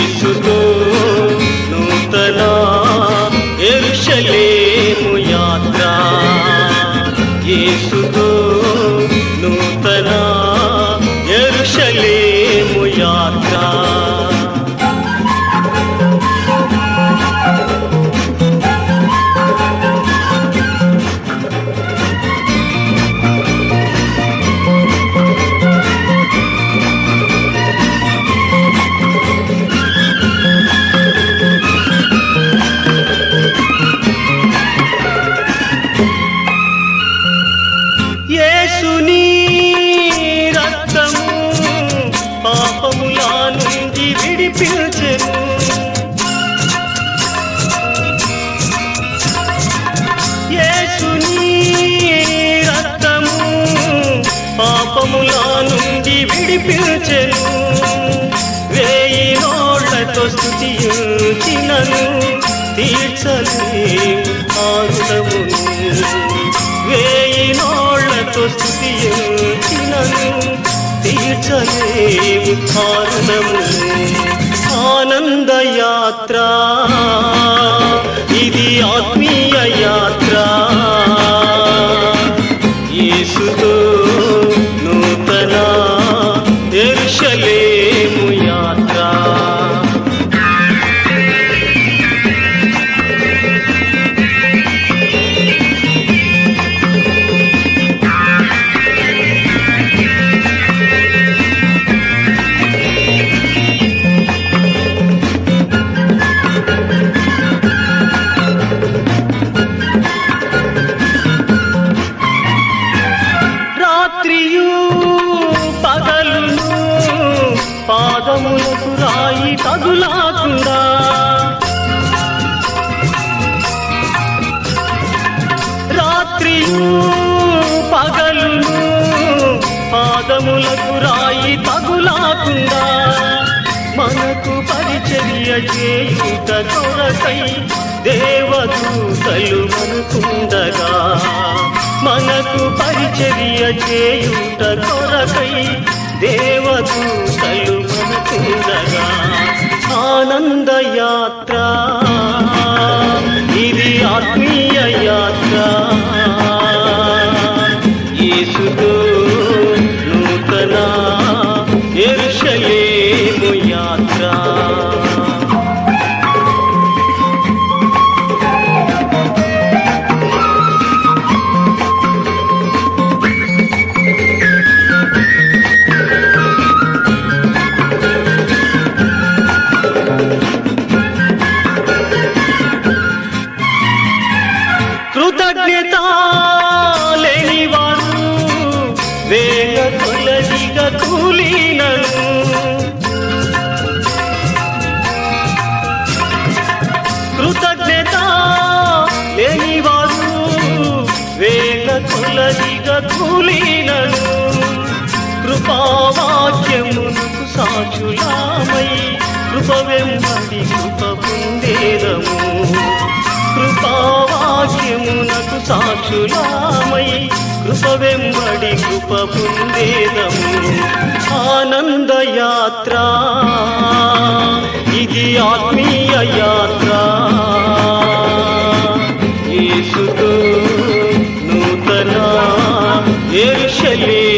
యేసుతో నూతన యెరూషలేము యాత్ర, యేసుతో నూతన యెరూషలేము యాత్ర. యేసుని రక్తము పాపముల నుండి విడిపించెను, యేసుని రక్తము పాపముల నుండి విడిపించెను. 1000 నోళ్లతో స్తుతించినను తీర్చలేము ఆరుణమును, 1000 నోళ్లతో స్తుతించినను తీర్చలేము ఆరుణమును. ఆనంద యాత్ర ఇది, ఆత్మీయ యాత్ర, యేసుతో నూతన యెరూషలేము యాత్ర. రాత్రియు పగలును పాదములకు రాయి తగులాకుండా, రాత్రియు పగలును పాదములకు రాయి తగులాకుండా, మనకు పరిచర్య చేయుట కొరకై దేవదూతలు మనకుండగా, మనకు పరిచర్య చేయుట కొరకై దేవదూతలు మనకుండగా. ఆనంద యాత్ర ఇది, ఆత్మీయ యాత్ర, యేసుతో నూతన యెరూషలేము యాత్ర. కృతజ్ఞత లేనివాడు వేల కొలదిగా కూలినను, కృతజ్ఞత లేనివాడు వేల కొలదిగా కూలినను. కృపావాక్యమునకు సాక్షులామై కృప వెంబడి కృప పొందేదము, కృపావాక్యమునకు సాక్షులామై కృప వెంబడి కృప పొందేదము. ఆనంద యాత్ర ఇది, ఆత్మీయ యాత్ర, యేసుతో నూతన యెరూషలేము